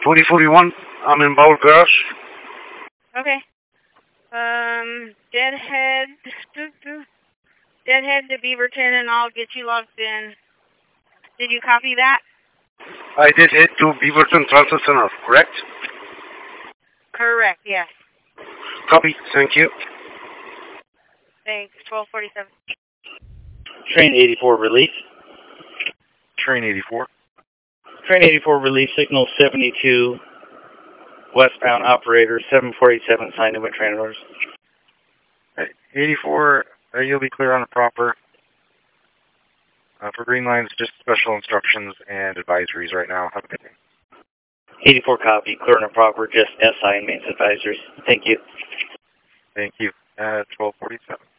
4041, I'm in Bowl Garage. Okay. Deadhead to Beaverton, and I'll get you logged in. Did you copy that? I did hit to Beaverton Transit Center, correct? Correct, yes. Copy, thank you. Thanks, 1247. Train 84 relief. Train 84. Train 84 relief, signal 72. Westbound operator 7487, signed in with train orders. 84, you'll be clear on the proper. For green lines, just special instructions and advisories right now. Have a good day. 84 copy, clear and proper, just SI and maintenance advisories. Thank you. Thank you. 1247.